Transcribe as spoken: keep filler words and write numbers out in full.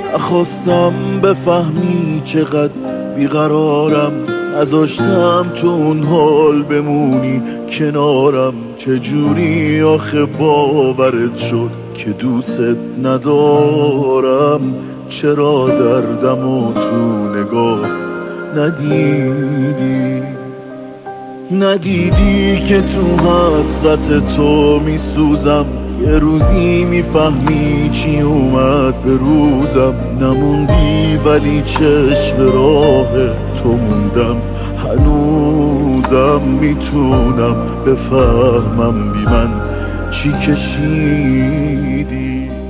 نخواستم بفهمی چقدر بیقرارم، نذاشتم تو اون حال بمونی کنارم. چجوری آخه باورت شد که دوست ندارم؟ چرا دردمو تو نگاه ندیدی؟ ندیدی که تو حسرت تو میسوزم، یه روزی میفهمی چی اومد به روزم. نموندی ولی چشم راه تو موندم، هنوزم میتونم بفهمم بی من چی کشیدی.